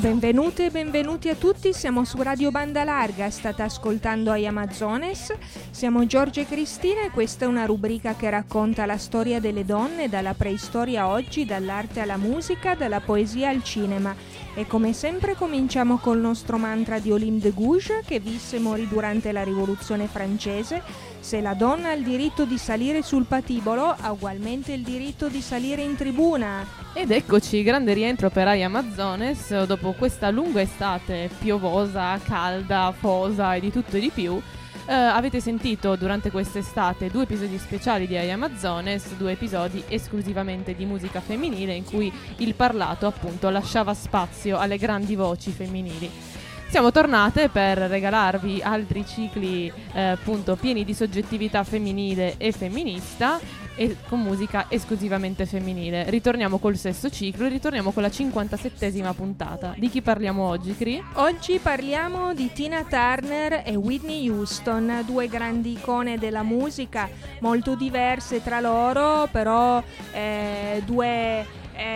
Benvenute e benvenuti a tutti, siamo su Radio Banda Larga, state ascoltando I Am Amazones, siamo Giorgia e Cristina e questa è una rubrica che racconta la storia delle donne dalla preistoria a oggi, dall'arte alla musica, dalla poesia al cinema. E come sempre cominciamo col nostro mantra di Olympe de Gouges, che visse e morì durante la Rivoluzione francese. Se la donna ha il diritto di salire sul patibolo, ha ugualmente il diritto di salire in tribuna. Ed eccoci, grande rientro per I Am Amazones, dopo questa lunga estate piovosa, calda, fosa e di tutto e di più. Avete sentito durante quest'estate 2 episodi speciali di I Am Amazones, 2 episodi esclusivamente di musica femminile in cui il parlato appunto lasciava spazio alle grandi voci femminili. Siamo tornate per regalarvi altri cicli appunto pieni di soggettività femminile e femminista e con musica esclusivamente femminile. Ritorniamo col sesto ciclo e ritorniamo con la 57esima puntata. Di chi parliamo oggi, Cri? Oggi parliamo di Tina Turner e Whitney Houston, 2 grandi icone della musica, molto diverse tra loro, però due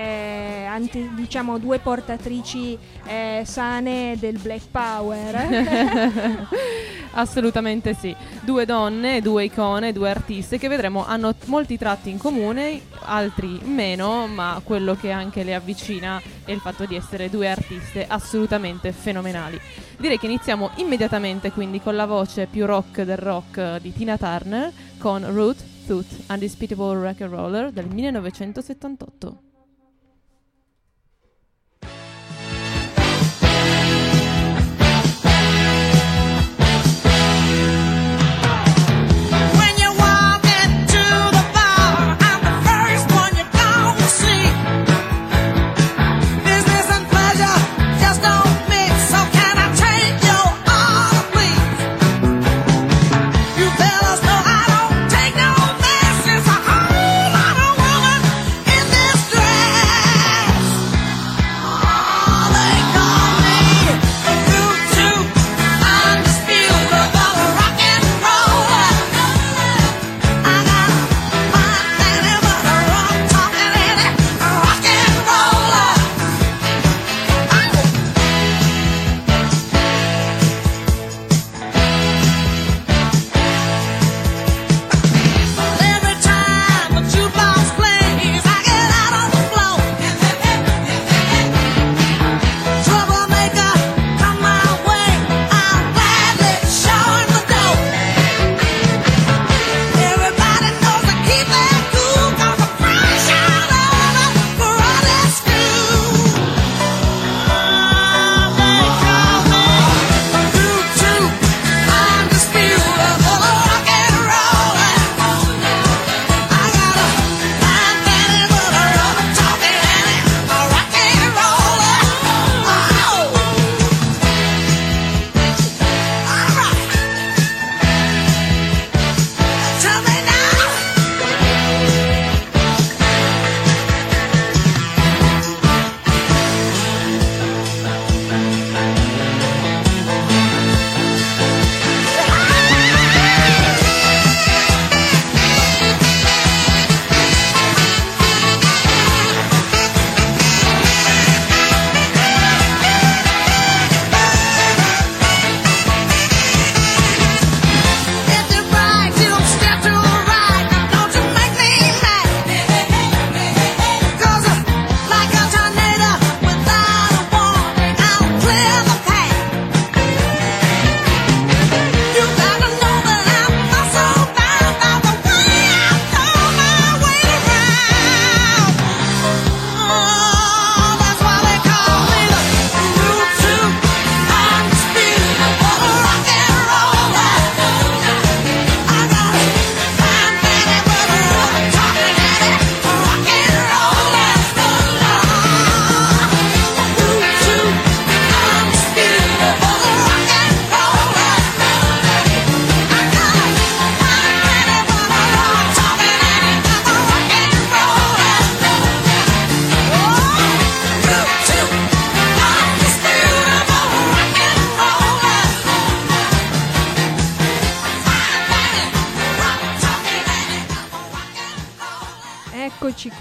portatrici sane del Black Power. Assolutamente sì, 2 donne, 2 icone, 2 artiste che vedremo hanno molti tratti in comune, altri meno, ma quello che anche le avvicina è il fatto di essere 2 artiste assolutamente fenomenali. Direi che iniziamo immediatamente quindi con la voce più rock del rock di Tina Turner con Ruth Tooth, Undisputable Rock and Roller del 1978. Take no mess, it's a whole lot of woman in this dress.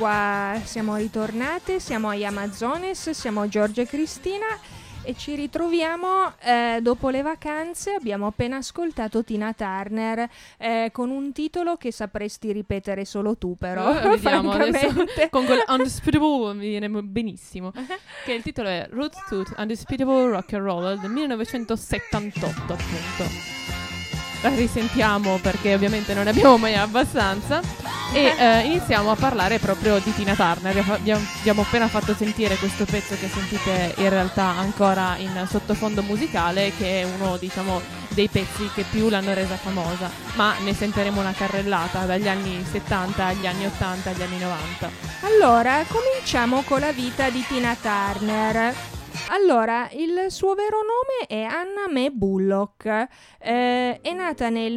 qua, siamo ritornate, siamo agli Amazones, siamo Giorgia e Cristina e ci ritroviamo dopo le vacanze. Abbiamo appena ascoltato Tina Turner con un titolo che sapresti ripetere solo tu, però vediamo adesso con quel Undisputable mi viene benissimo, che il titolo è Roots to Undisputable Rock and Roll del 1978 appunto. La risentiamo perché ovviamente non ne abbiamo mai abbastanza e iniziamo a parlare proprio di Tina Turner. Abbiamo appena fatto sentire questo pezzo che sentite in realtà ancora in sottofondo musicale, che è uno, diciamo, dei pezzi che più l'hanno resa famosa, ma ne sentiremo una carrellata dagli anni 70 agli anni 80 agli anni 90. Allora, cominciamo con la vita di Tina Turner. Allora, il suo vero nome è Anna Mae Bullock, è nata nel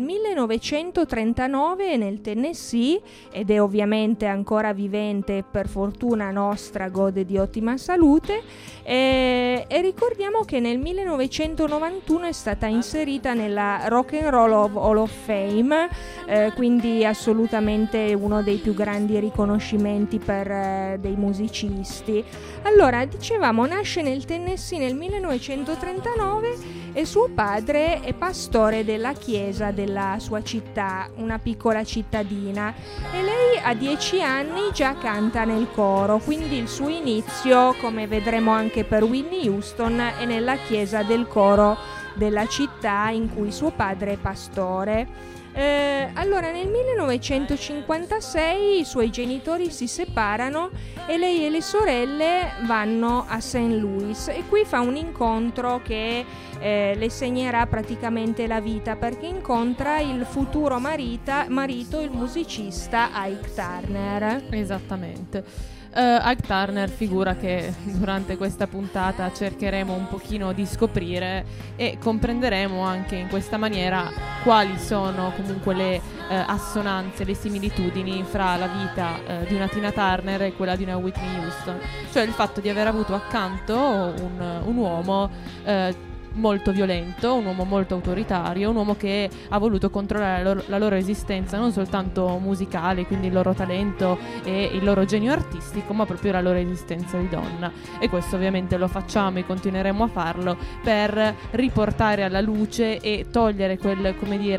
1939 nel Tennessee ed è ovviamente ancora vivente, per fortuna nostra gode di ottima salute, e ricordiamo che nel 1991 è stata inserita nella Rock and Roll Hall of Fame, quindi assolutamente uno dei più grandi riconoscimenti per dei musicisti. Allora, dicevamo, nasce nel Tennessee nel 1939 e suo padre è pastore della chiesa della sua città, una piccola cittadina, e lei a 10 anni già canta nel coro, quindi il suo inizio, come vedremo anche per Whitney Houston, è nella chiesa del coro della città in cui suo padre è pastore. Allora, nel 1956 i suoi genitori si separano e lei e le sorelle vanno a St. Louis e qui fa un incontro che le segnerà praticamente la vita, perché incontra il futuro marito, il musicista Ike Turner. Esattamente. Ike Turner, figura che durante questa puntata cercheremo un pochino di scoprire e comprenderemo anche in questa maniera quali sono comunque le assonanze, le similitudini fra la vita di una Tina Turner e quella di una Whitney Houston, cioè il fatto di aver avuto accanto un uomo molto violento, un uomo molto autoritario, un uomo che ha voluto controllare la loro esistenza, non soltanto musicale, quindi il loro talento e il loro genio artistico, ma proprio la loro esistenza di donna. E questo ovviamente lo facciamo e continueremo a farlo per riportare alla luce e togliere quella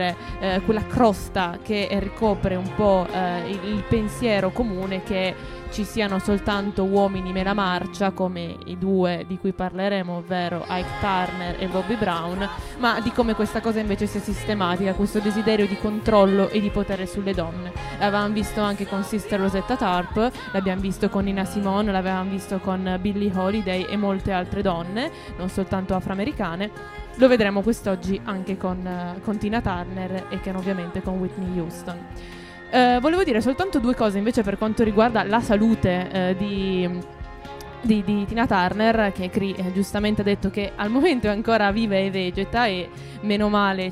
crosta che ricopre un po' il pensiero comune che ci siano soltanto uomini mela marcia come i due di cui parleremo, ovvero Ike Turner e Bobby Brown, ma di come questa cosa invece sia sistematica, questo desiderio di controllo e di potere sulle donne. L'avevamo visto anche con Sister Rosetta Tharpe, l'abbiamo visto con Nina Simone, l'avevamo visto con Billie Holiday e molte altre donne, non soltanto afroamericane. Lo vedremo quest'oggi anche con Tina Turner e ovviamente con Whitney Houston. Volevo dire soltanto due cose invece per quanto riguarda la salute di Tina Turner, che giustamente ha detto che al momento è ancora viva e vegeta e meno male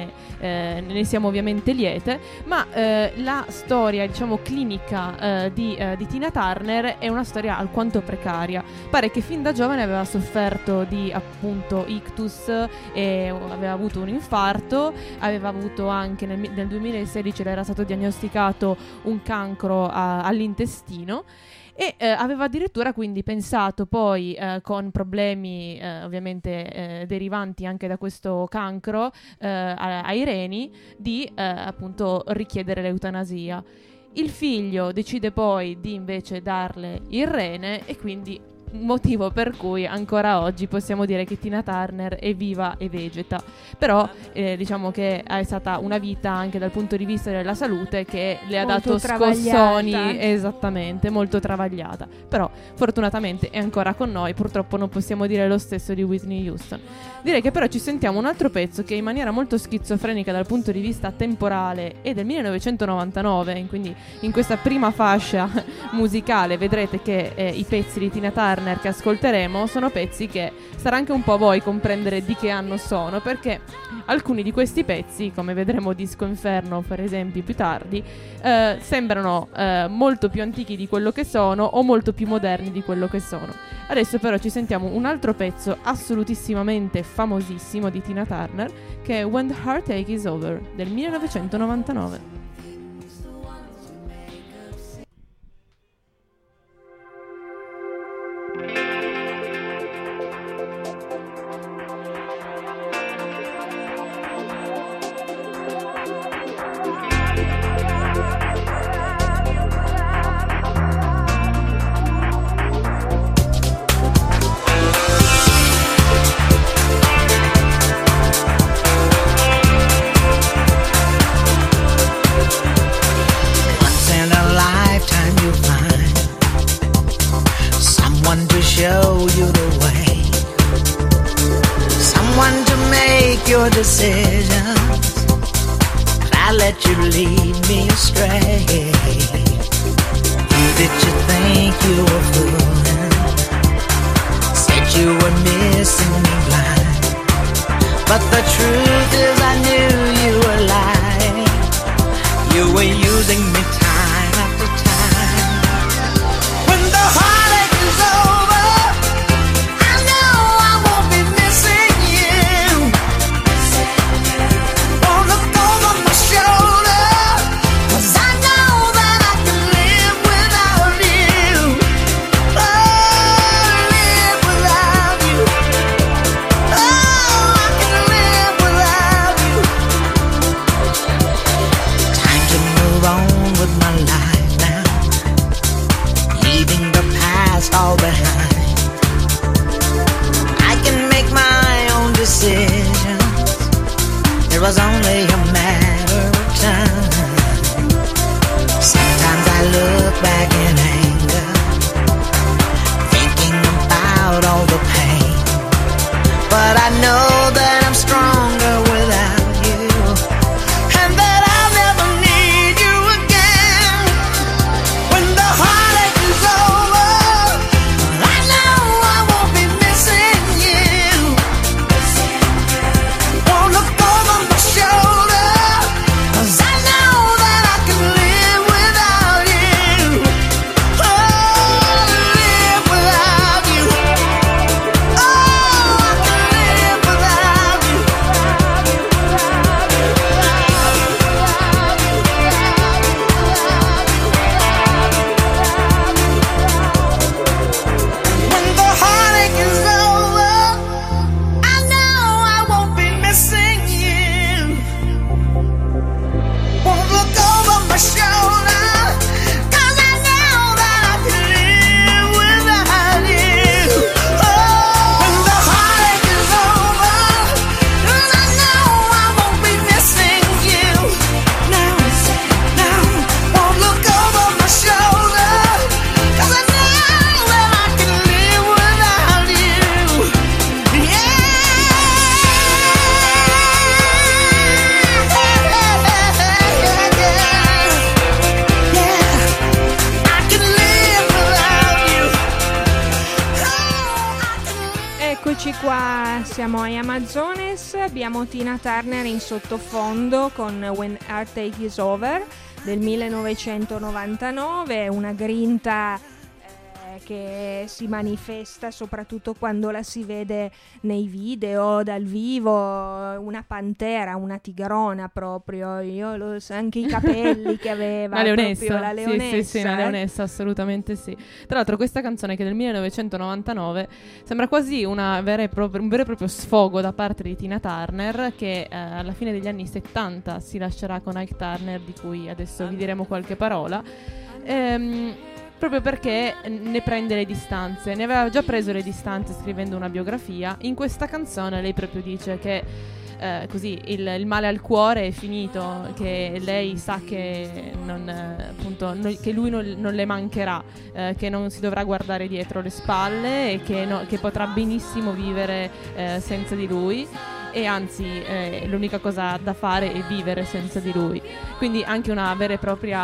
ne siamo ovviamente liete, ma la storia, diciamo, clinica di Tina Turner è una storia alquanto precaria. Pare che fin da giovane aveva sofferto di appunto ictus e aveva avuto un infarto, aveva avuto anche nel 2016 le era stato diagnosticato un cancro all'intestino e aveva addirittura quindi pensato poi con problemi ovviamente derivanti anche da questo cancro ai reni di appunto richiedere l'eutanasia. Il figlio decide poi di invece darle il rene e quindi motivo per cui ancora oggi possiamo dire che Tina Turner è viva e vegeta. Però diciamo che è stata una vita anche dal punto di vista della salute che le ha dato scossoni, esattamente, molto travagliata. Però fortunatamente è ancora con noi. Purtroppo non possiamo dire lo stesso di Whitney Houston. Direi che però ci sentiamo un altro pezzo che in maniera molto schizofrenica dal punto di vista temporale è del 1999, quindi in questa prima fascia musicale vedrete che i pezzi di Tina Turner che ascolteremo sono pezzi che sarà anche un po' a voi comprendere di che anno sono, perché alcuni di questi pezzi, come vedremo Disco Inferno per esempio più tardi, sembrano molto più antichi di quello che sono o molto più moderni di quello che sono. Adesso però ci sentiamo un altro pezzo assolutissimamente famosissimo di Tina Turner, che è When the Heartache Is Over del 1999. someone to show you the way, someone to make your decisions. But I let you lead me astray. Who did you think you were fooling? Said you were missing me blind, but the truth is I knew you were lying. You were using me time after time. When the heartache is over, I know I won't be missing you. Won't look over my shoulder, 'cause I know that I can live without you. Oh, live without you. Oh, I can live without you. Time to move on with my life now, leaving the past all behind. I can make my own decisions. It was only a matter of time. Sometimes I look back in anger, thinking about all the pain. But I know that I'm stronger without you, and that I'll never need you again. When the heartache is over, I know I won't be missing you. Won't look over my shoulder, 'cause I know that I can live without you. Oh, live without you. Oh, I can live without you. When the heartache is over, I know I won't be missing you. Won't look over my shoulder, 'cause I know that I can live without you. Oh, when the heartache is over, 'cause I know I won't be missing you. Now, won't look over my shoulder, 'cause I know that I can live without you. Yeah. Eccoci qua, siamo ai Amazones, abbiamo Tina Turner in sottofondo con When Heartache Is Over del 1999, una grinta che si manifesta soprattutto quando la si vede nei video dal vivo, una pantera, una tigrona proprio, io lo so, anche i capelli che aveva, la leonessa, proprio la leonessa, sì, una leonessa, assolutamente sì. Tra l'altro questa canzone, che è del 1999, sembra quasi un vero e proprio sfogo da parte di Tina Turner, che alla fine degli anni 70 si lascerà con Ike Turner, di cui adesso vi diremo qualche parola, proprio perché ne prende le distanze. Ne aveva già preso le distanze scrivendo una biografia. In questa canzone lei proprio dice che così il male al cuore è finito, che lei sa che che lui non le mancherà, che non si dovrà guardare dietro le spalle e che potrà benissimo vivere senza di lui. E anzi l'unica cosa da fare è vivere senza di lui. Quindi anche una vera e propria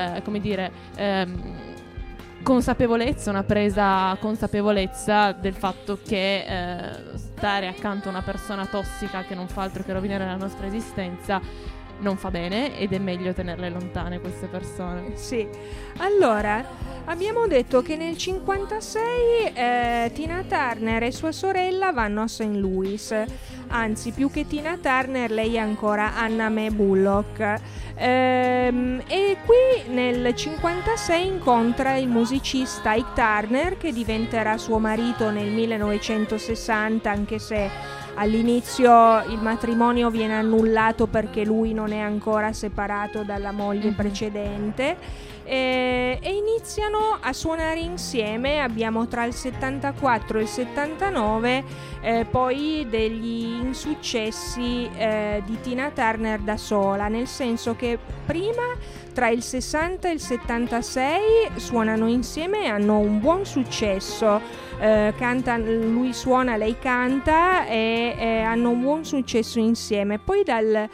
consapevolezza, una presa consapevolezza del fatto che stare accanto a una persona tossica che non fa altro che rovinare la nostra esistenza non fa bene, ed è meglio tenerle lontane queste persone. Sì. Allora, abbiamo detto che nel 56 Tina Turner e sua sorella vanno a St. Louis. Anzi, più che Tina Turner, lei è ancora Anna Mae Bullock. E qui nel 56 incontra il musicista Ike Turner, che diventerà suo marito nel 1960, anche se all'inizio il matrimonio viene annullato perché lui non è ancora separato dalla moglie precedente. E iniziano a suonare insieme. Abbiamo tra il 74 e il 79 poi degli insuccessi di Tina Turner da sola, nel senso che prima tra il 60 e il 76 suonano insieme e hanno un buon successo. Lui suona, lei canta e hanno un buon successo insieme. Poi dal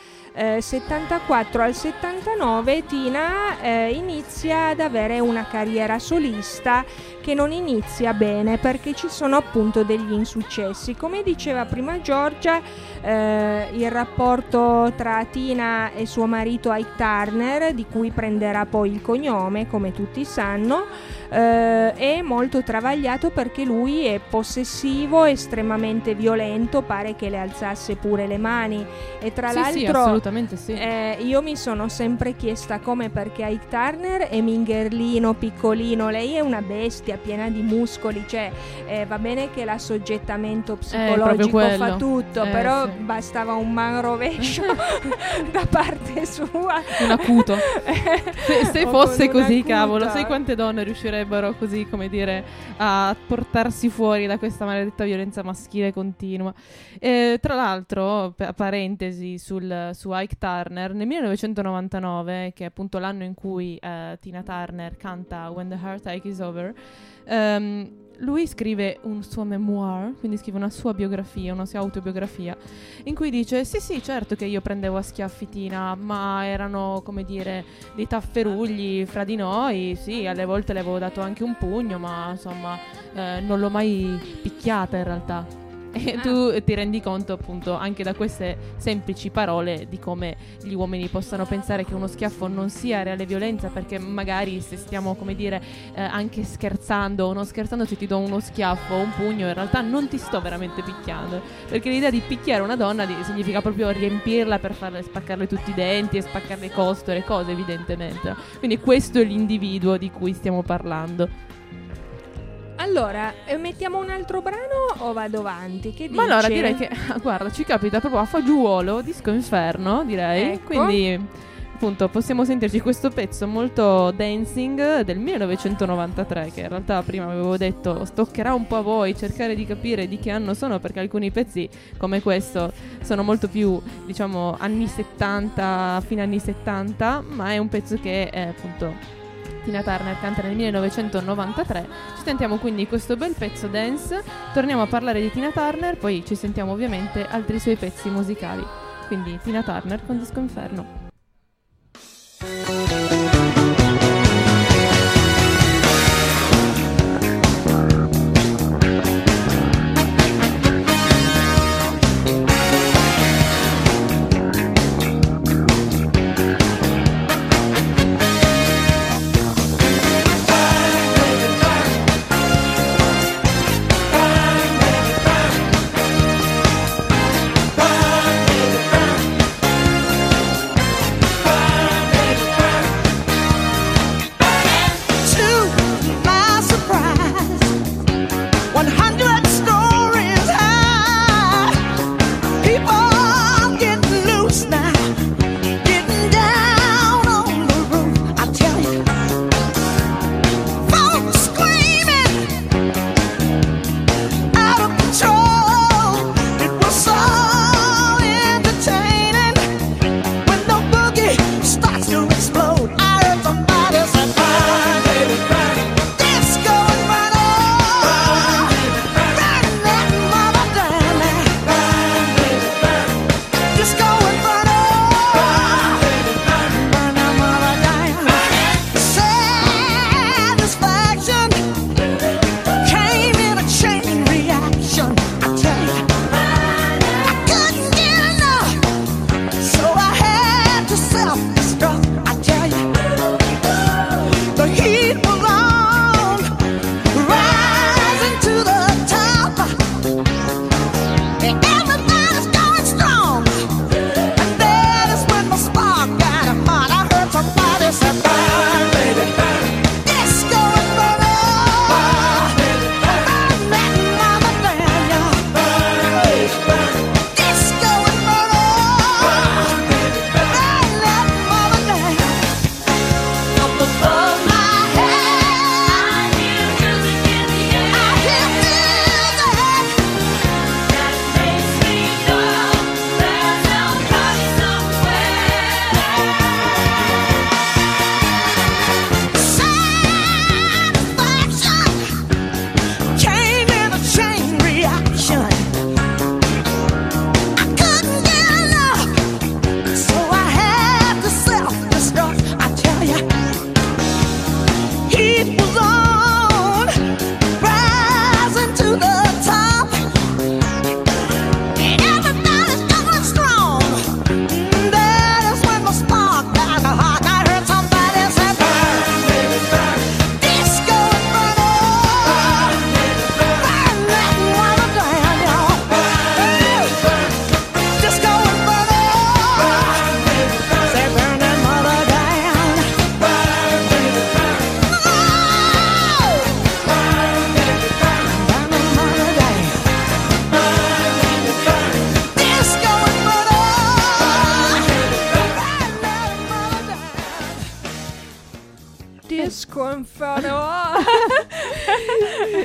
74 al 79 Tina inizia ad avere una carriera solista che non inizia bene perché ci sono appunto degli insuccessi. Come diceva prima Giorgia, il rapporto tra Tina e suo marito Ike Turner, di cui prenderà poi il cognome, come tutti sanno, è molto travagliato perché lui è possessivo, estremamente violento, pare che le alzasse pure le mani. E tra l'altro sì, assolutamente sì. Io mi sono sempre chiesta come, perché Ike Turner è mingherlino, piccolino, lei è una bestia piena di muscoli, cioè va bene che l'assoggettamento psicologico fa tutto, però sì, bastava un man rovescio da parte sua, un acuto. Se fosse così, acuta. cavolo, sai quante donne riuscirebbero così, come dire, a portarsi fuori da questa maledetta violenza maschile continua. Tra l'altro, parentesi su Ike Turner, nel 1999, che è appunto l'anno in cui Tina Turner canta When the Heartache is Over, lui scrive un suo memoir, quindi scrive una sua biografia, una sua autobiografia, in cui dice sì, certo che io prendevo a schiaffi Tina, ma erano, come dire, dei tafferugli fra di noi, sì, alle volte le avevo dato anche un pugno, ma insomma non l'ho mai picchiata in realtà. E tu ti rendi conto appunto anche da queste semplici parole di come gli uomini possano pensare che uno schiaffo non sia reale violenza, perché magari se stiamo, come dire, anche scherzando o non scherzando, se ti do uno schiaffo o un pugno in realtà non ti sto veramente picchiando, perché l'idea di picchiare una donna significa proprio riempirla per farle spaccarle tutti i denti e spaccarle i costole e cose, evidentemente. Quindi questo è l'individuo di cui stiamo parlando. Allora, mettiamo un altro brano o vado avanti? Che dici? Ma allora direi che, guarda, ci capita proprio a fagiolo, disco inferno, direi. Ecco. Quindi, appunto, possiamo sentirci questo pezzo molto dancing del 1993, che in realtà prima avevo detto stoccherà un po' a voi cercare di capire di che anno sono, perché alcuni pezzi come questo sono molto più, diciamo, anni 70, fine anni 70, ma è un pezzo che è appunto Tina Turner canta nel 1993. Ci sentiamo quindi questo bel pezzo dance, torniamo a parlare di Tina Turner, poi ci sentiamo ovviamente altri suoi pezzi musicali. Quindi Tina Turner con Disco Inferno. Burn,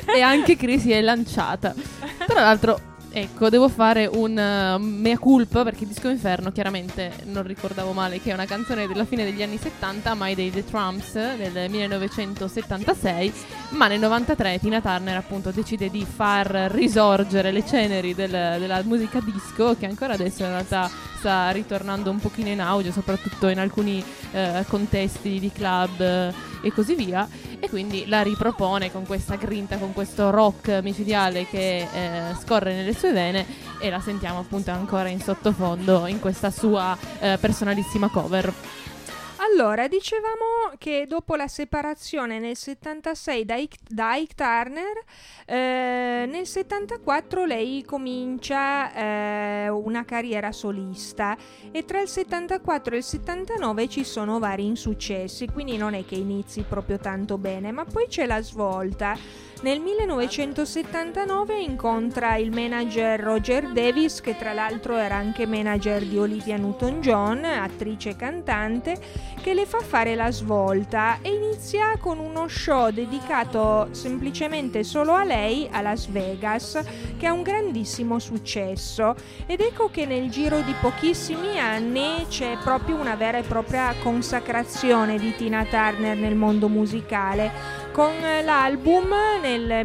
E anche Crisi si è lanciata. Tra l'altro, ecco, devo fare un mea culpa, perché Disco Inferno chiaramente non ricordavo male che è una canzone della fine degli anni 70, ma è dei The Trumps del 1976, ma nel 93 Tina Turner appunto decide di far risorgere le ceneri della musica disco, che ancora adesso in realtà sta ritornando un pochino in auge, soprattutto in alcuni contesti di club e così via, e quindi la ripropone con questa grinta, con questo rock micidiale che scorre nelle sue vene, e la sentiamo appunto ancora in sottofondo in questa sua personalissima cover. Allora, dicevamo che dopo la separazione nel 76 da Ike Turner, nel 74 lei comincia una carriera solista, e tra il 74 e il 79 ci sono vari insuccessi, quindi non è che inizi proprio tanto bene, ma poi c'è la svolta. Nel 1979 incontra il manager Roger Davis, che tra l'altro era anche manager di Olivia Newton-John, attrice e cantante, che le fa fare la svolta, e inizia con uno show dedicato semplicemente solo a lei a Las Vegas, che ha un grandissimo successo. Ed ecco che nel giro di pochissimi anni c'è proprio una vera e propria consacrazione di Tina Turner nel mondo musicale, con l'album nel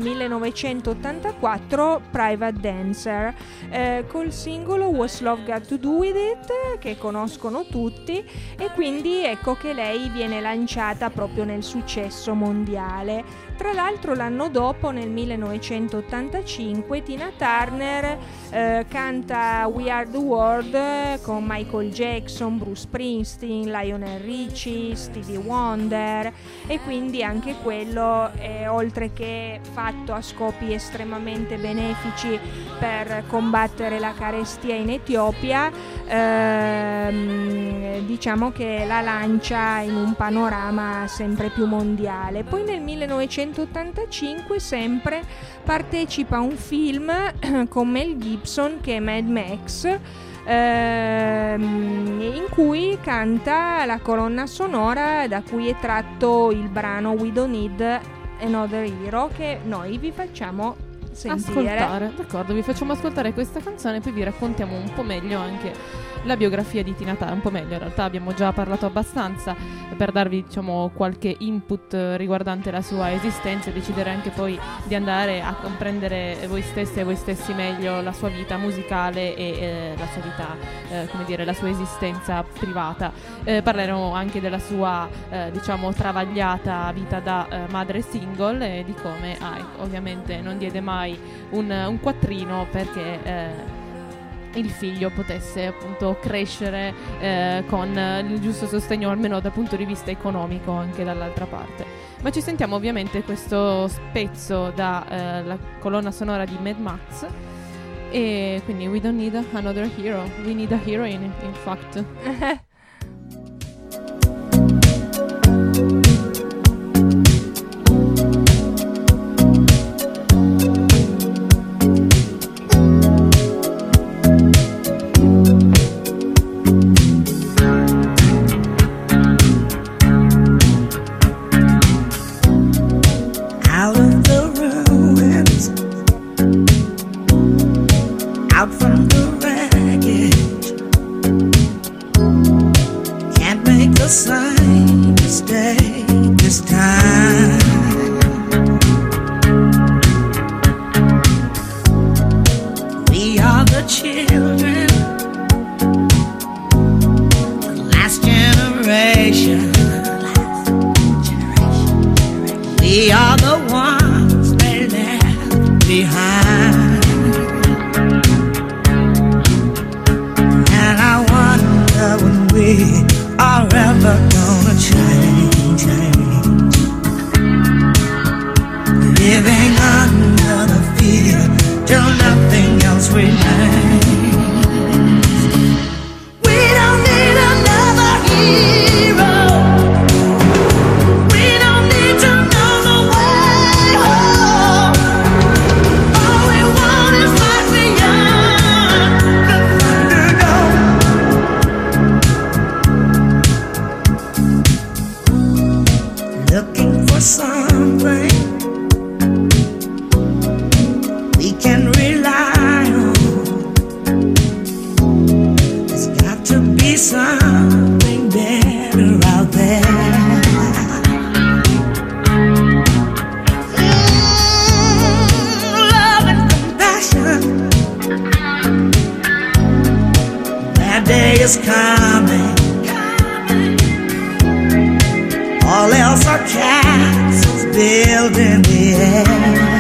1984 Private Dancer, col singolo What's Love Got to Do With It, che conoscono tutti, e quindi ecco che lei viene lanciata proprio nel successo mondiale. Tra l'altro l'anno dopo, nel 1985, Tina Turner canta We Are The World con Michael Jackson, Bruce Springsteen, Lionel Richie, Stevie Wonder, e quindi anche quello, oltre che fatto a scopi estremamente benefici per combattere la carestia in Etiopia, diciamo che la lancia in un panorama sempre più mondiale. Poi nel 1985 sempre partecipa a un film con Mel Gibson, che è Mad Max, in cui canta la colonna sonora da cui è tratto il brano We Don't Need Another Hero, che noi vi facciamo sentire. Ascoltare, d'accordo, vi facciamo ascoltare questa canzone e poi vi raccontiamo un po' meglio anche la biografia di Tina Turner. Un po' meglio, in realtà abbiamo già parlato abbastanza per darvi, diciamo, qualche input riguardante la sua esistenza, e decidere anche poi di andare a comprendere voi stesse e voi stessi meglio la sua vita musicale e la sua vita, come dire, la sua esistenza privata. Parleremo anche della sua, diciamo, travagliata vita da madre single, e di come ovviamente non diede mai un quattrino perché il figlio potesse appunto crescere con il giusto sostegno, almeno dal punto di vista economico, anche dall'altra parte. Ma ci sentiamo ovviamente questo spezzo dalla colonna sonora di Mad Max, e quindi We Don't Need Another Hero, We Need a Heroine, in fact. Living under the fear till nothing else remains. day is coming. All else are castles built in the air.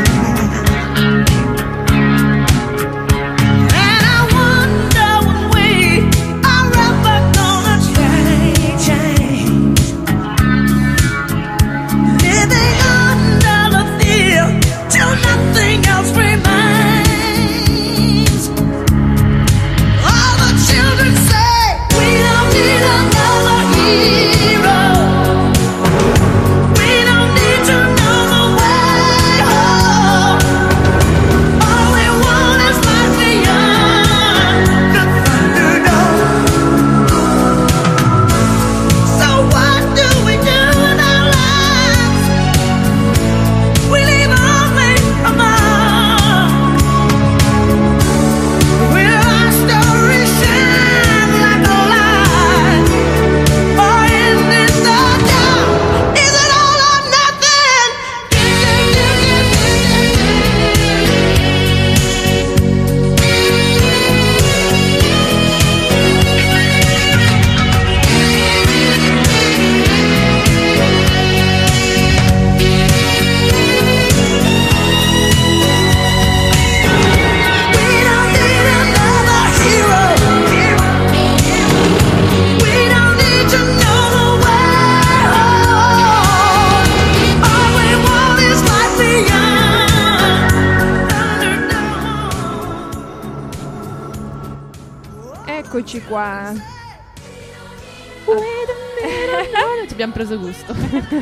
Eccoci qua. Ci abbiamo preso gusto.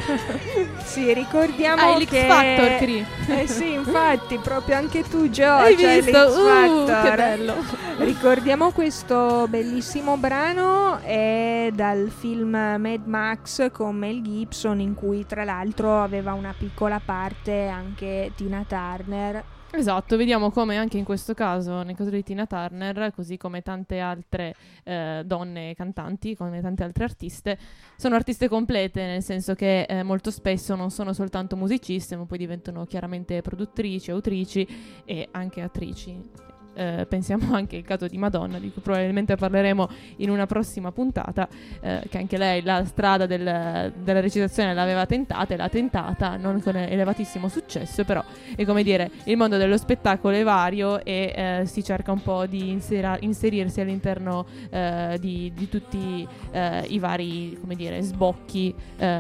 Sì, ricordiamo l'X che Factor, Cri. sì, infatti, proprio anche tu, Gio, Hai c'hai visto? l'X Factor. Che bello. Ricordiamo questo bellissimo brano, è dal film Mad Max con Mel Gibson, in cui tra l'altro aveva una piccola parte anche Tina Turner. Esatto, vediamo come anche in questo caso, nel caso di Tina Turner, così come tante altre donne cantanti, come tante altre artiste, sono artiste complete, nel senso che molto spesso non sono soltanto musiciste, ma poi diventano chiaramente produttrici, autrici e anche attrici. Pensiamo anche al caso di Madonna, di cui probabilmente parleremo in una prossima puntata, che anche lei la strada della recitazione l'aveva tentata e l'ha tentata, non con elevatissimo successo, però è come dire, il mondo dello spettacolo è vario e si cerca un po' di inserirsi all'interno di tutti i vari, come dire, sbocchi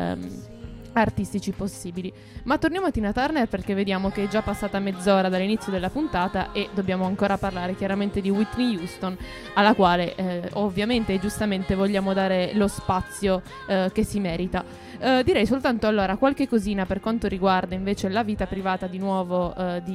artistici possibili. Ma torniamo a Tina Turner, perché vediamo che è già passata mezz'ora dall'inizio della puntata e dobbiamo ancora parlare chiaramente di Whitney Houston, alla quale ovviamente e giustamente vogliamo dare lo spazio che si merita. Direi soltanto allora qualche cosina per quanto riguarda invece la vita privata di nuovo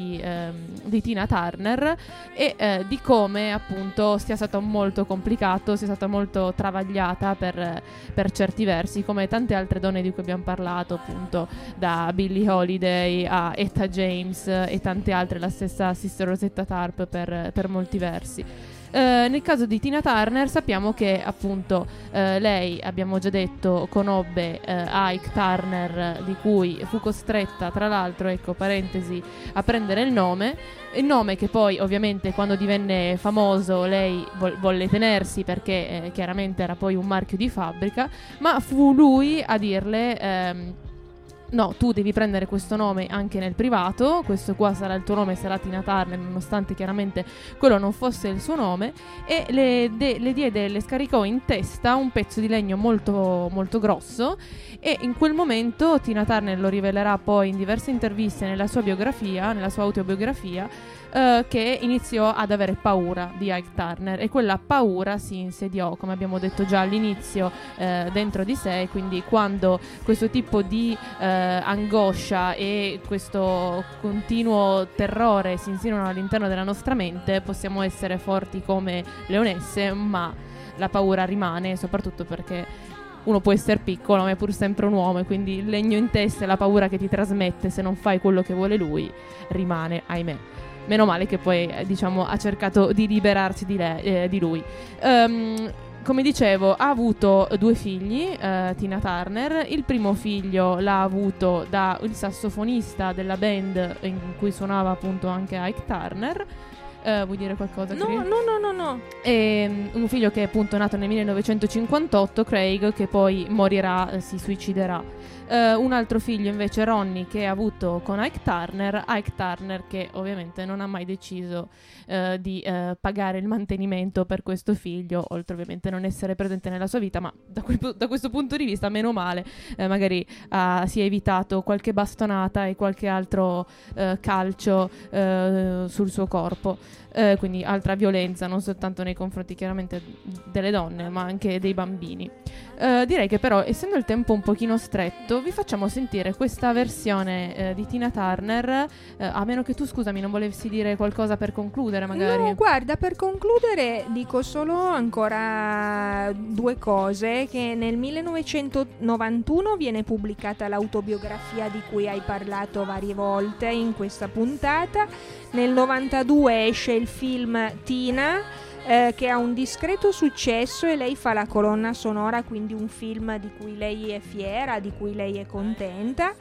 di Tina Turner e di come appunto sia stato molto complicato, sia stata molto travagliata per certi versi, come tante altre donne di cui abbiamo parlato, appunto da Billie Holiday a Etta James e tante altre, la stessa Sister Rosetta Tharpe per molti versi. Nel caso di Tina Turner sappiamo che appunto lei, abbiamo già detto, conobbe Ike Turner, di cui fu costretta tra l'altro, ecco parentesi, a prendere il nome che poi ovviamente quando divenne famoso lei volle tenersi, perché chiaramente era poi un marchio di fabbrica, ma fu lui a dirle no, tu devi prendere questo nome anche nel privato, questo qua sarà il tuo nome, sarà Tina Turner, nonostante chiaramente quello non fosse il suo nome, e le scaricò in testa un pezzo di legno molto, molto grosso, e in quel momento Tina Turner lo rivelerà poi in diverse interviste nella sua biografia, nella sua autobiografia, che iniziò ad avere paura di Ike Turner, e quella paura si insediò, come abbiamo detto già all'inizio, dentro di sé. Quindi quando questo tipo di angoscia e questo continuo terrore si insinuano all'interno della nostra mente, possiamo essere forti come leonesse, ma la paura rimane, soprattutto perché uno può essere piccolo ma è pur sempre un uomo, e quindi il legno in testa e la paura che ti trasmette se non fai quello che vuole lui rimane, ahimè. Meno male che poi diciamo ha cercato di liberarsi di lui. Come dicevo, ha avuto 2 figli, Tina Turner. Il primo figlio l'ha avuto da il sassofonista della band in cui suonava appunto anche Ike Turner, Vuoi dire qualcosa? No. E un figlio che è appunto nato nel 1958, Craig, che poi morirà, si suiciderà. Un altro figlio invece, Ronnie, che ha avuto con Ike Turner, che ovviamente non ha mai deciso di pagare il mantenimento per questo figlio, oltre ovviamente non essere presente nella sua vita, ma da questo punto di vista meno male, magari si è evitato qualche bastonata e qualche altro calcio sul suo corpo. Quindi altra violenza, non soltanto nei confronti chiaramente delle donne, ma anche dei bambini. Direi che però, essendo il tempo un pochino stretto, vi facciamo sentire questa versione di Tina Turner, a meno che tu, scusami, non volessi dire qualcosa per concludere magari. No, guarda, per concludere dico solo ancora due cose: che nel 1991 viene pubblicata l'autobiografia di cui hai parlato varie volte in questa puntata. Nel 92 esce il film Tina, che ha un discreto successo, e lei fa la colonna sonora, quindi un film di cui lei è fiera, di cui lei è contenta.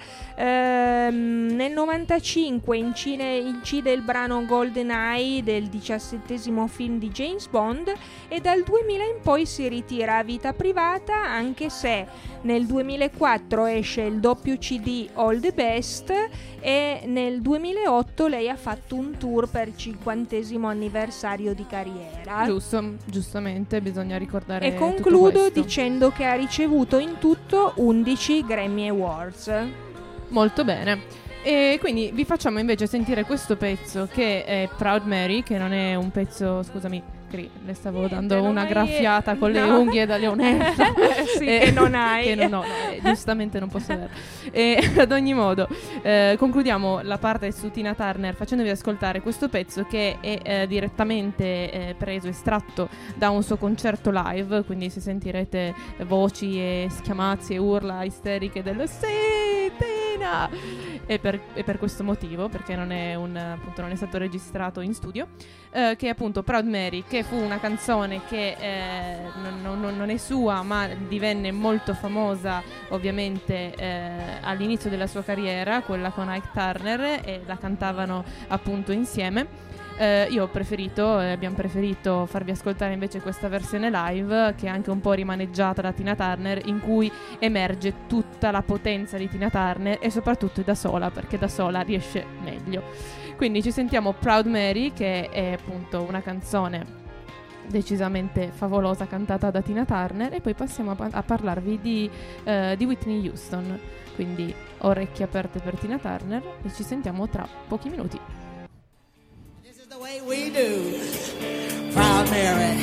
Nel 95 incide il brano GoldenEye del 17° film di James Bond, e dal 2000 in poi si ritira a vita privata, anche se nel 2004 esce il doppio CD All the Best, e nel 2008 lei ha fatto un tour per il 50° anniversario di carriera. Giustamente bisogna ricordare. E concludo tutto questo, dicendo che ha ricevuto in tutto 11 Grammy Awards. Molto bene. E quindi vi facciamo invece sentire questo pezzo, che è Proud Mary, che non è un pezzo, scusami, le stavo dando una graffiata con le unghie da leonessa. Sì, che non hai. Che non ho, giustamente non posso avere. E ad ogni modo, concludiamo la parte su Tina Turner facendovi ascoltare questo pezzo, che è direttamente estratto da un suo concerto live, quindi se sentirete voci e schiamazzi e urla isteriche dello "sì, Tina", è per questo motivo, perché non è stato registrato in studio, che è appunto Proud Mary, che fu una canzone che non è sua, ma divenne molto famosa ovviamente all'inizio della sua carriera, quella con Ike Turner, e la cantavano appunto insieme. Io abbiamo preferito farvi ascoltare invece questa versione live, che è anche un po' rimaneggiata da Tina Turner, in cui emerge tutta la potenza di Tina Turner, e soprattutto da sola, perché da sola riesce meglio. Quindi ci sentiamo Proud Mary, che è appunto una canzone decisamente favolosa cantata da Tina Turner, e poi passiamo a parlarvi di Whitney Houston. Quindi orecchie aperte per Tina Turner, e ci sentiamo tra pochi minuti. This is the way we do, Proud Mary,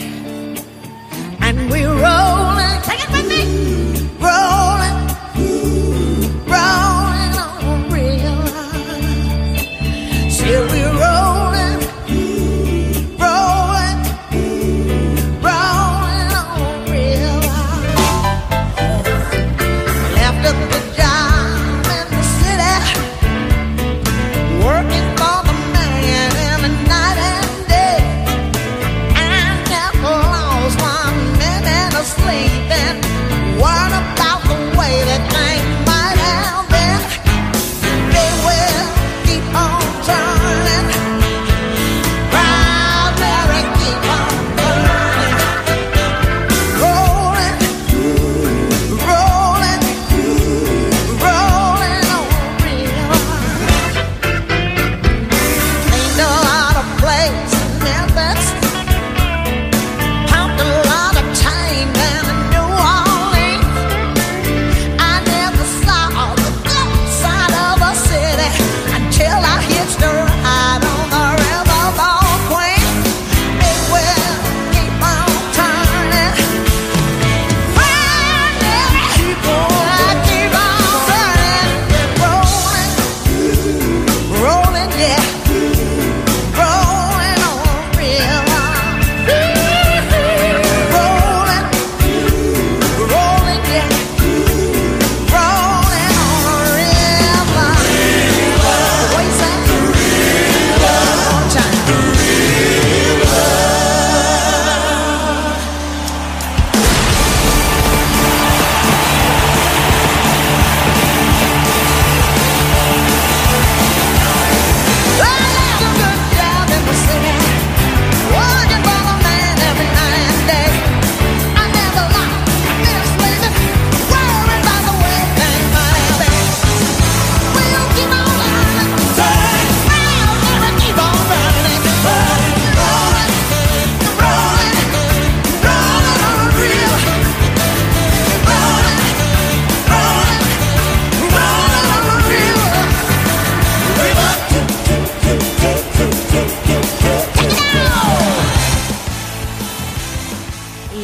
and we rollin', take it with me, rollin', rollin' on real high. Still we rollin', rollin', rollin' on real high. Left up the job in the city, working for the man in the night and day, and never lost 1 minute of sleep, and worried about the way that things might have been. They will keep on turning.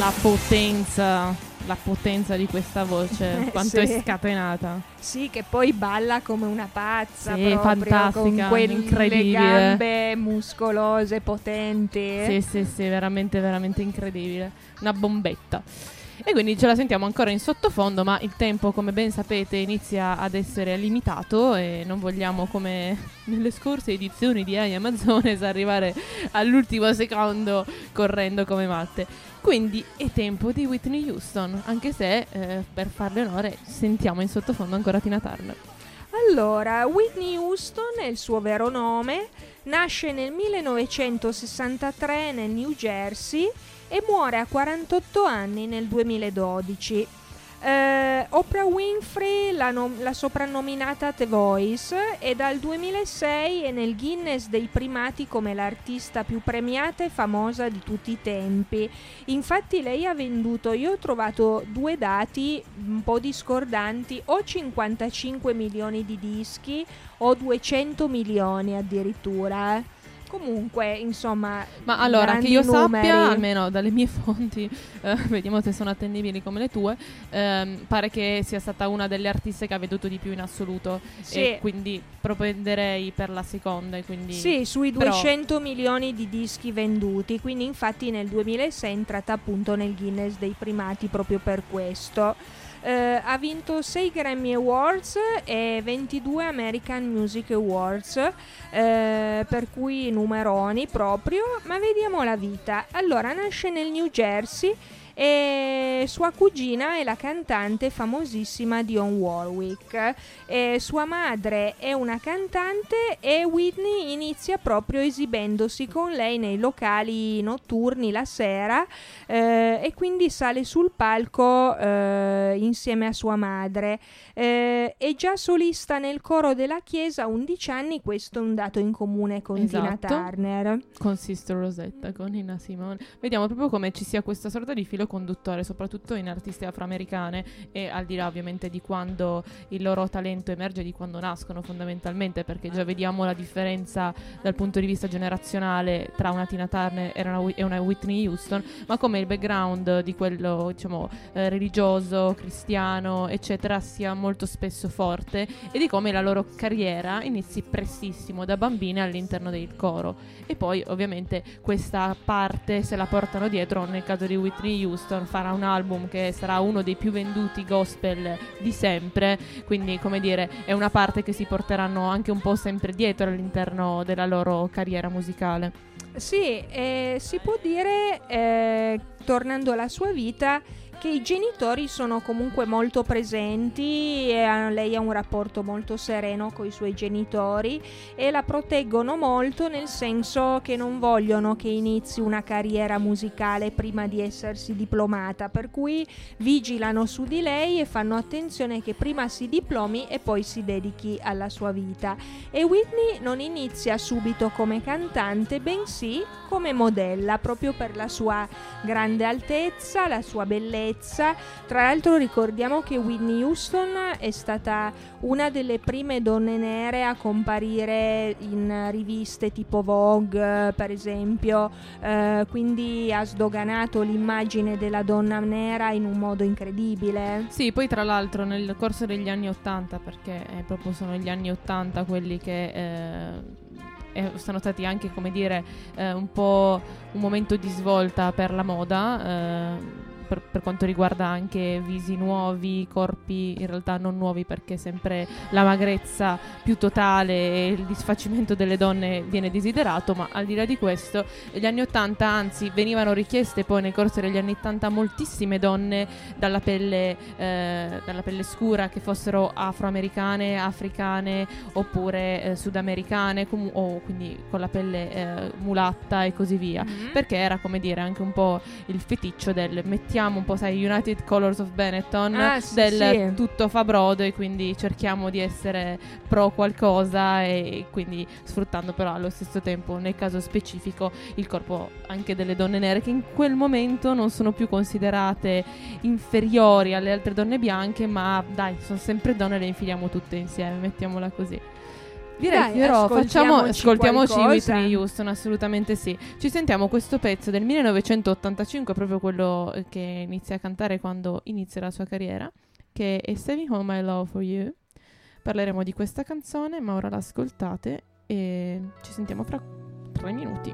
la potenza di questa voce, quanto sì. è scatenata. Sì, che poi balla come una pazza, Sì, proprio, fantastica, con quelle incredibile. gambe muscolose, potenti. Sì, veramente, veramente incredibile. Una bombetta. E quindi ce la sentiamo ancora in sottofondo, ma il tempo, come ben sapete, inizia ad essere limitato e non vogliamo, come nelle scorse edizioni di AI Amazones, arrivare all'ultimo secondo correndo come matte. Quindi è tempo di Whitney Houston, anche se per farle onore sentiamo in sottofondo ancora Tina Turner. Allora, Whitney Houston è il suo vero nome, nasce nel 1963 nel New Jersey e muore a 48 anni nel 2012. Oprah Winfrey l'ha soprannominata The Voice e dal 2006 è nel Guinness dei primati come l'artista più premiata e famosa di tutti i tempi. Infatti lei ha venduto, io ho trovato due dati un po' discordanti, o 55 milioni di dischi o 200 milioni addirittura. Comunque, insomma, ma allora, che io numeri. sappia, almeno dalle mie fonti, vediamo se sono attendibili come le tue, pare che sia stata una delle artiste che ha venduto di più in assoluto, sì. E quindi propenderei per la seconda. E quindi, sì, sui 200 milioni di dischi venduti, quindi infatti nel 2006 è entrata appunto nel Guinness dei primati proprio per questo. Ha vinto 6 Grammy Awards e 22 American Music Awards, per cui numeroni proprio, ma vediamo la vita. Allora, nasce nel New Jersey e sua cugina è la cantante famosissima Dionne Warwick. Sua madre è una cantante e Whitney inizia proprio esibendosi con lei nei locali notturni la sera, e quindi sale sul palco insieme a sua madre. È già solista nel coro della chiesa a 11 anni, questo è un dato in comune con Tina Turner. Con Sister Rosetta, con Nina Simone. Vediamo proprio come ci sia questa sorta di filo conduttore, soprattutto in artiste afroamericane, e al di là ovviamente di quando il loro talento emerge, di quando nascono fondamentalmente, perché già vediamo la differenza dal punto di vista generazionale tra una Tina Turner e una Whitney Houston, ma come il background di quello, diciamo, religioso, cristiano, eccetera, sia molto spesso forte, e di come la loro carriera inizi prestissimo, da bambine, all'interno del coro, e poi ovviamente questa parte se la portano dietro. Nel caso di Whitney Houston farà un album che sarà uno dei più venduti gospel di sempre, quindi, come dire, è una parte che si porteranno anche un po' sempre dietro all'interno della loro carriera musicale. Sì, si può dire, tornando alla sua vita, che i genitori sono comunque molto presenti, e lei ha un rapporto molto sereno con i suoi genitori e la proteggono molto, nel senso che non vogliono che inizi una carriera musicale prima di essersi diplomata, per cui vigilano su di lei e fanno attenzione che prima si diplomi e poi si dedichi alla sua vita. E Whitney non inizia subito come cantante, bensì come modella, proprio per la sua grande altezza, la sua bellezza. Tra l'altro ricordiamo che Whitney Houston è stata una delle prime donne nere a comparire in riviste tipo Vogue, per esempio, quindi ha sdoganato l'immagine della donna nera in un modo incredibile. Sì, poi tra l'altro nel corso degli anni 80, perché proprio sono gli anni 80 quelli che sono stati anche, come dire, un po' un momento di svolta per la moda, per quanto riguarda anche visi nuovi, corpi in realtà non nuovi, perché sempre la magrezza più totale e il disfacimento delle donne viene desiderato, ma al di là di questo, negli anni 80, anzi, venivano richieste poi nel corso degli anni 80 moltissime donne dalla pelle scura, che fossero afroamericane, africane oppure sudamericane, o quindi con la pelle mulatta e così via, perché era, come dire, anche un po' il feticcio del un po', sai, United Colors of Benetton, sì. Tutto fa brodo, e quindi cerchiamo di essere pro qualcosa, e quindi sfruttando però allo stesso tempo, nel caso specifico, il corpo anche delle donne nere, che in quel momento non sono più considerate inferiori alle altre donne bianche, ma dai, sono sempre donne, le infiliamo tutte insieme, mettiamola così. Direi Dai, che però ascoltiamoci qualcosa. Whitney Houston, assolutamente sì. Ci sentiamo questo pezzo del 1985, proprio quello che inizia a cantare quando inizia la sua carriera, che è Saving All My Love For You. Parleremo di questa canzone, ma ora l'ascoltate e ci sentiamo fra 3 minuti.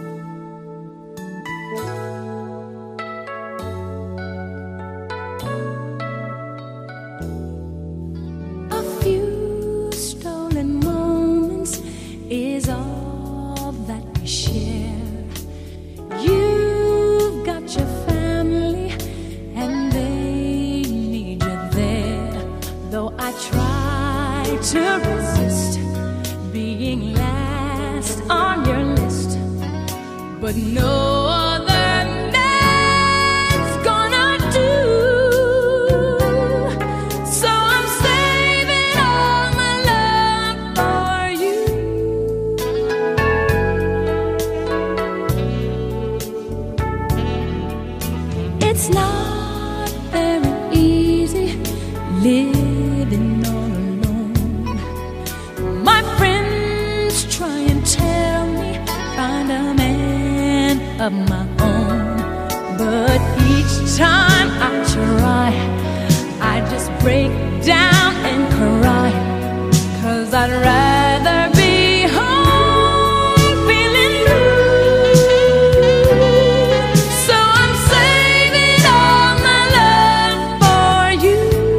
Is all that we share. You've got your family and they need you there. Though I try to resist being last on your list, but no other man's gonna do. So I'm saving all my love for you. It's not very easy living all alone. My friends try and tell me find a man of my own, but each time I try, I just break down and cry, 'cause I'd rather be home feeling blue. So I'm saving all my love for you.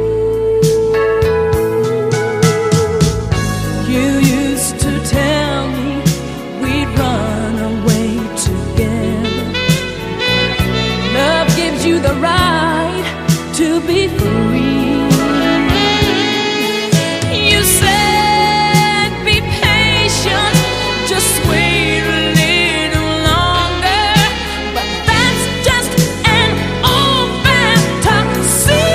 You used to tell me we'd run away together. Love gives you the right to be free. You said be patient, just wait a little longer, but that's just an old fantasy.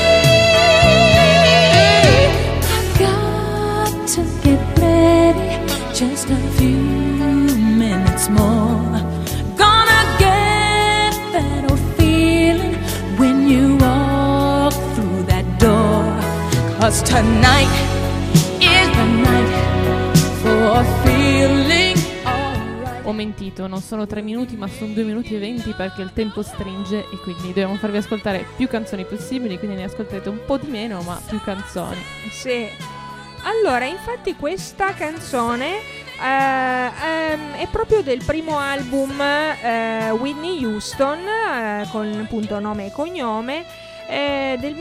I've got to get ready, just a few minutes more. Gonna get that old feeling when you walk through that door, 'cause tonight is the night for feeling alright. Ho mentito, non sono 3 minuti ma sono 2 minuti e 20 perché il tempo stringe e quindi dobbiamo farvi ascoltare più canzoni possibili, quindi ne ascolterete un po' di meno ma più canzoni. Sì. Allora, infatti questa canzone è proprio del primo album Whitney Houston, con appunto nome e cognome, del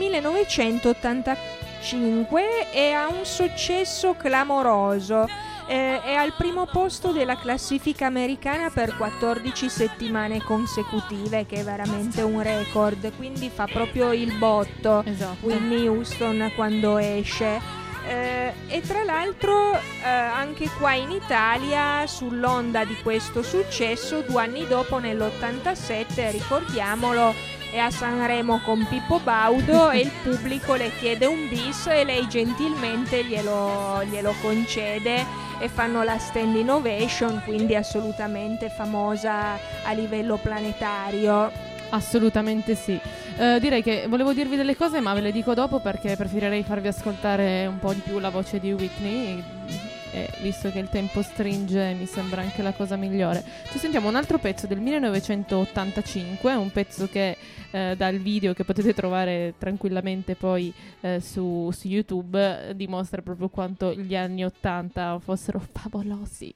1985, e ha un successo clamoroso. È al primo posto della classifica americana per 14 settimane consecutive, che è veramente un record, quindi fa proprio il botto. Esatto. Whitney Houston quando esce. E tra l'altro anche qua in Italia, sull'onda di questo successo, 2 anni dopo, nell'87, ricordiamolo, è a Sanremo con Pippo Baudo e il pubblico le chiede un bis e lei gentilmente glielo concede e fanno la standing ovation, quindi assolutamente famosa a livello planetario. Assolutamente sì. Direi che volevo dirvi delle cose ma ve le dico dopo, perché preferirei farvi ascoltare un po' di più la voce di Whitney e visto che il tempo stringe mi sembra anche la cosa migliore. Ci sentiamo un altro pezzo del 1985, un pezzo che dal video che potete trovare tranquillamente poi su YouTube dimostra proprio quanto gli anni 80 fossero favolosi.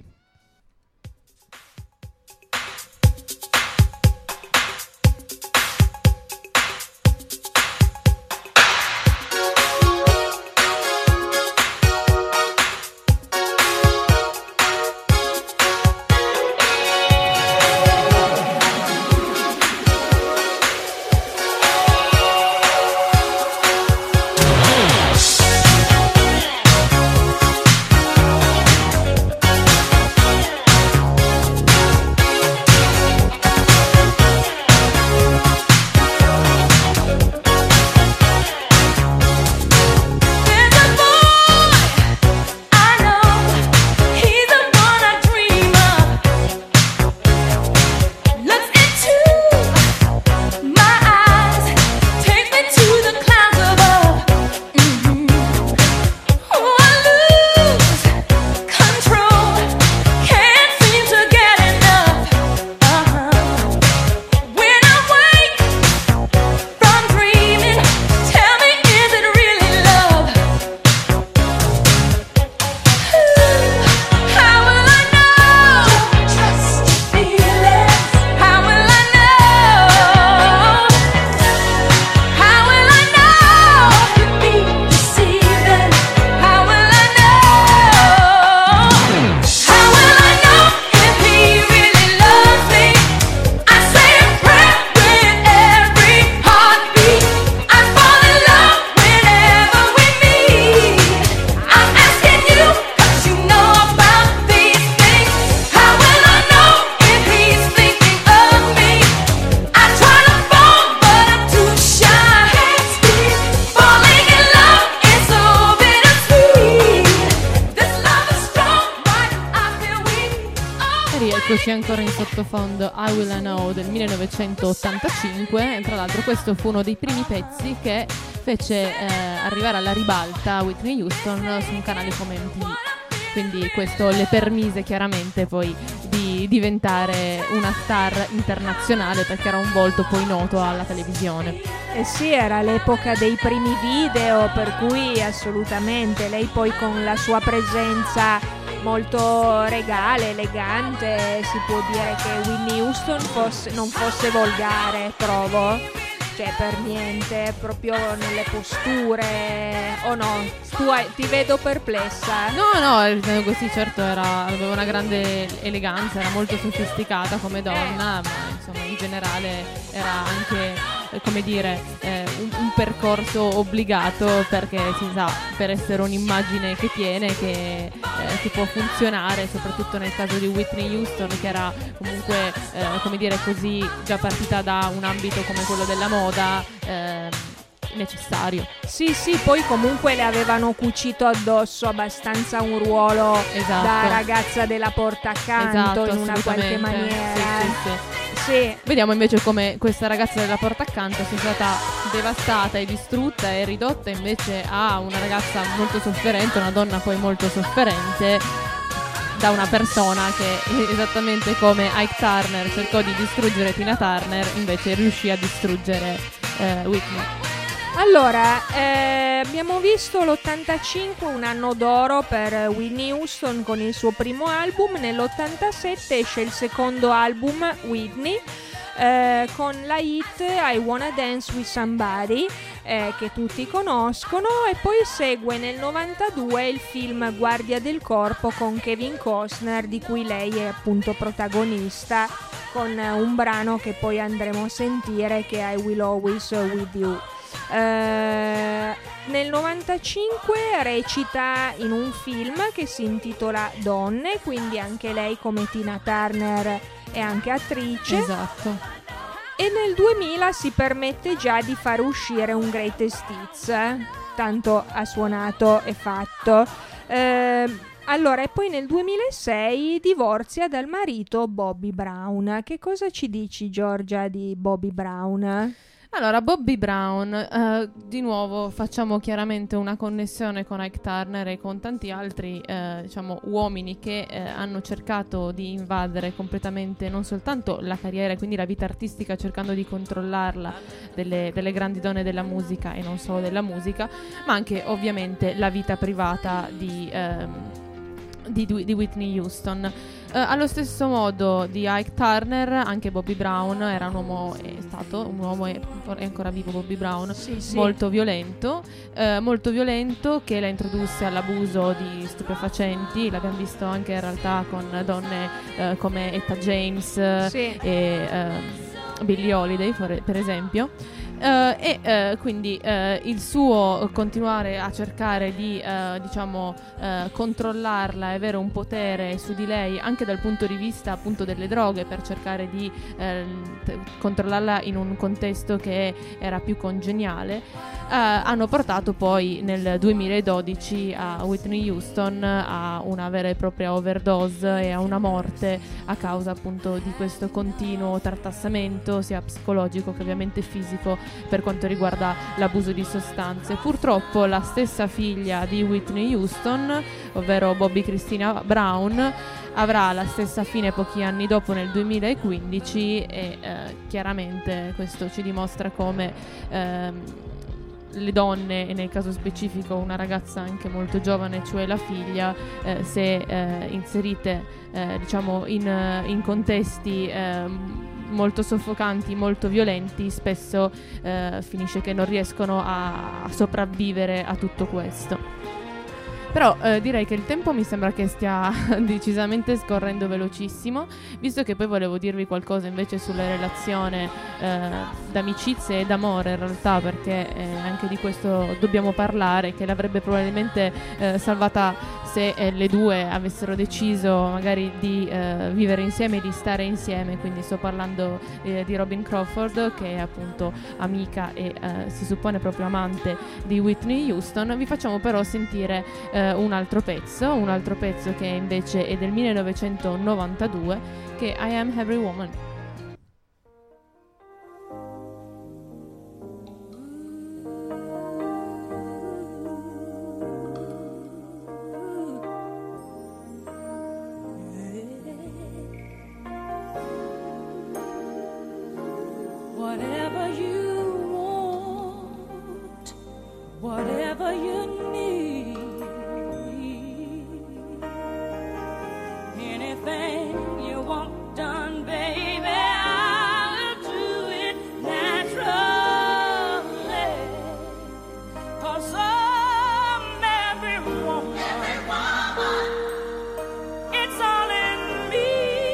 Ieri eccoci ancora in sottofondo I Will I Know del 1985, e tra l'altro questo fu uno dei primi pezzi che fece arrivare alla ribalta Whitney Houston su un canale come MTV. Quindi questo le permise chiaramente poi di diventare una star internazionale, perché era un volto poi noto alla televisione. Eh sì, era l'epoca dei primi video, per cui assolutamente lei poi con la sua presenza molto regale, elegante, si può dire che Whitney Houston non fosse volgare, trovo. Cioè per niente, proprio nelle posture, o no? Ti vedo perplessa. No, ritengo così, certo aveva una grande eleganza, era molto sofisticata come donna, ma insomma in generale era anche come dire un percorso obbligato, perché si sa, per essere un'immagine che tiene, che può funzionare, soprattutto nel caso di Whitney Houston, che era comunque come dire così, già partita da un ambito come quello della moda, necessario. Sì, poi comunque le avevano cucito addosso abbastanza un ruolo, esatto, da ragazza della porta accanto, in una qualche maniera. Sì. Vediamo invece come questa ragazza della porta accanto sia stata devastata e distrutta e ridotta invece a una ragazza molto sofferente, una donna poi molto sofferente, da una persona che, esattamente come Ike Turner cercò di distruggere Tina Turner, invece riuscì a distruggere Whitney. Allora, abbiamo visto l'85, un anno d'oro per Whitney Houston con il suo primo album. Nell'87 esce il secondo album, Whitney, con la hit I Wanna Dance With Somebody, che tutti conoscono, e poi segue nel 92 il film Guardia del Corpo con Kevin Costner, di cui lei è appunto protagonista, con un brano che poi andremo a sentire, che è I Will Always With You. Nel 95 recita in un film che si intitola Donne, quindi anche lei come Tina Turner è anche attrice. Esatto. E nel 2000 si permette già di fare uscire un Greatest Hits, tanto ha suonato e fatto. Allora, e poi nel 2006 divorzia dal marito Bobby Brown. Che cosa ci dici, Giorgia, di Bobby Brown? Allora, Bobby Brown, di nuovo facciamo chiaramente una connessione con Ike Turner e con tanti altri uomini che hanno cercato di invadere completamente non soltanto la carriera, quindi la vita artistica, cercando di controllarla, delle grandi donne della musica e non solo della musica, ma anche ovviamente la vita privata di Whitney Houston. Allo stesso modo di Ike Turner, anche Bobby Brown era un uomo, è stato un uomo, è ancora vivo Bobby Brown, sì. molto violento, che la introdusse all'abuso di stupefacenti. L'abbiamo visto anche in realtà con donne come Etta James, sì, e Billie Holiday per esempio. Quindi il suo continuare a cercare di controllarla e avere un potere su di lei anche dal punto di vista appunto delle droghe, per cercare di controllarla in un contesto che era più congeniale, hanno portato poi nel 2012 a Whitney Houston a una vera e propria overdose e a una morte a causa appunto di questo continuo tartassamento, sia psicologico che ovviamente fisico, per quanto riguarda l'abuso di sostanze. Purtroppo la stessa figlia di Whitney Houston, ovvero Bobby Christina Brown, avrà la stessa fine pochi anni dopo, nel 2015, e chiaramente questo ci dimostra come le donne, e nel caso specifico una ragazza anche molto giovane, cioè la figlia, se inserite in contesti molto soffocanti, molto violenti, spesso finisce che non riescono a sopravvivere a tutto questo. Però direi che il tempo mi sembra che stia decisamente scorrendo velocissimo, visto che poi volevo dirvi qualcosa invece sulla relazione d'amicizia e d'amore, in realtà, perché anche di questo dobbiamo parlare, che l'avrebbe probabilmente salvata se le due avessero deciso magari di vivere insieme e di stare insieme. Quindi sto parlando di Robin Crawford, che è appunto amica e si suppone proprio amante di Whitney Houston. Vi facciamo però sentire un altro pezzo che invece è del 1992, che è I Am Every Woman. Whatever you want, whatever you need, anything you want done, baby, I'll do it naturally. 'Cause I'm every woman, it's all in me.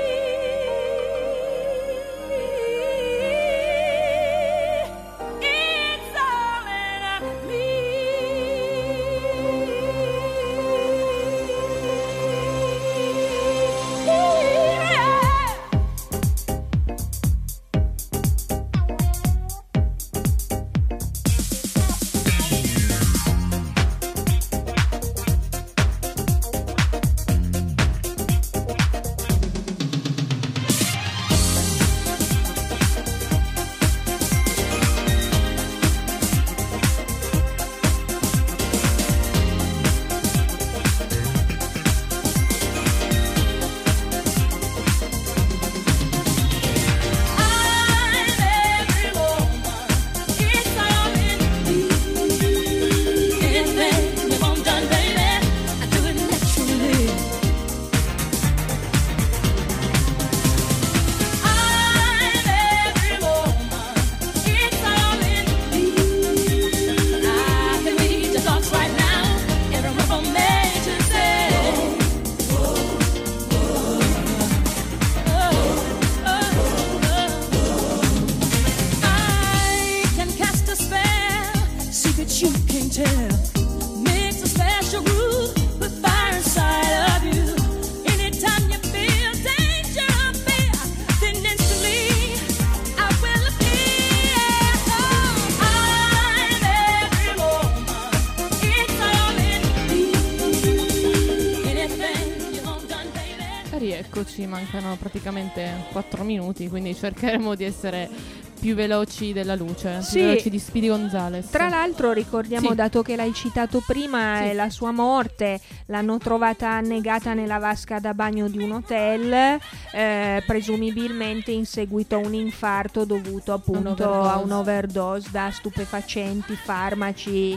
Rieccoci, mancano praticamente 4 minuti, quindi cercheremo di essere più veloci della luce, Sì. più veloci di Speedy Gonzales. Tra l'altro ricordiamo, Sì. dato che l'hai citato prima, Sì. la sua morte l'hanno trovata annegata nella vasca da bagno di un hotel, presumibilmente in seguito a un infarto dovuto appunto a un'overdose da stupefacenti, farmaci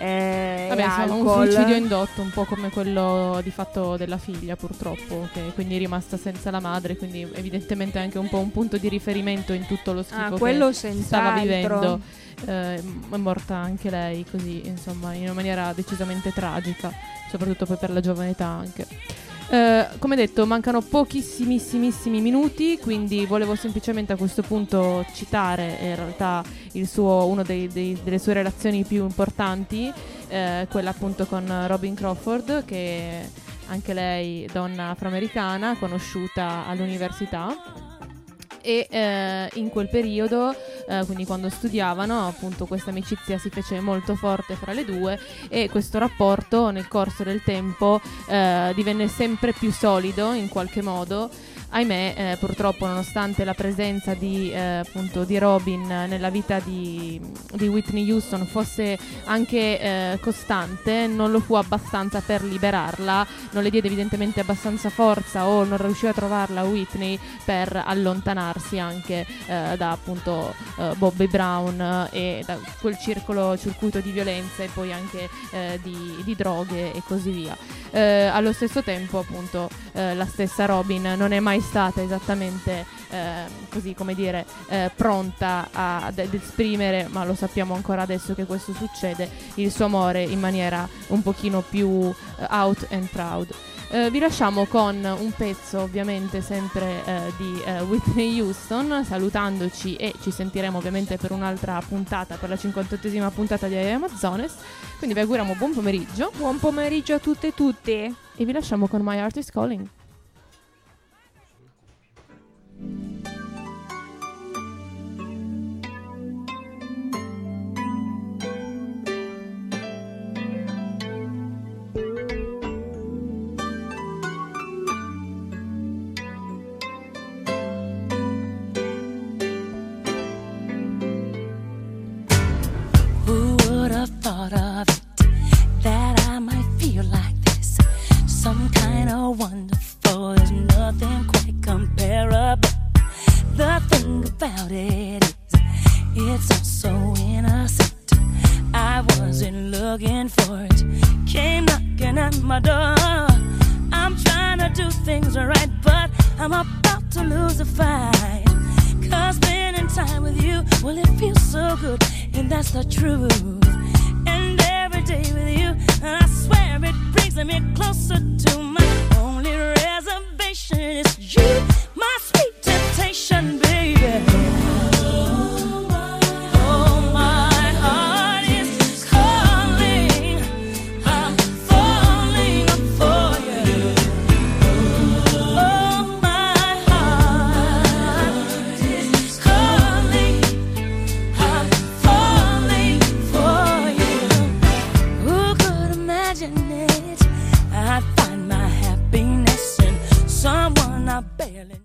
e Vabbè, insomma, un alcol. suicidio indotto, un po' come quello di fatto della figlia, purtroppo, che quindi è rimasta senza la madre, quindi evidentemente anche un po' un punto di riferimento in tutto lo schifo quello che stava senz'altro. vivendo. È morta anche lei così, insomma, in una maniera decisamente tragica, soprattutto poi per la giovane età anche. Come detto, mancano pochissimissimi minuti, quindi volevo semplicemente a questo punto citare in realtà una delle sue relazioni più importanti, quella appunto con Robin Crawford, che anche lei donna afroamericana conosciuta all'università. E in quel periodo, quindi quando studiavano, appunto questa amicizia si fece molto forte fra le due, e questo rapporto nel corso del tempo divenne sempre più solido in qualche modo. Ahimè, purtroppo, nonostante la presenza appunto di Robin nella vita di Whitney Houston fosse anche costante, non lo fu abbastanza per liberarla, non le diede evidentemente abbastanza forza, o non riuscì a trovarla Whitney per allontanarsi anche da appunto Bobby Brown e da quel circuito di violenza e poi anche di droghe e così via. Allo stesso tempo, appunto, la stessa Robin non è mai stata esattamente così, come dire, pronta ad esprimere, ma lo sappiamo ancora adesso che questo succede, il suo amore in maniera un pochino più out and proud. Vi lasciamo con un pezzo ovviamente sempre di Whitney Houston, salutandoci, e ci sentiremo ovviamente per un'altra puntata, per la 58esima puntata di Amazones. Quindi vi auguriamo buon pomeriggio. Buon pomeriggio a tutte e tutti. E vi lasciamo con My Heart is Calling. about it is it's all so innocent. I wasn't looking for it. Came knocking at my door. I'm trying to do things right, but I'm about to lose a fight. 'Cause spending time with you, well, it feels so good, and that's the truth. And every day with you, I swear it brings me closer to my only reservation is you.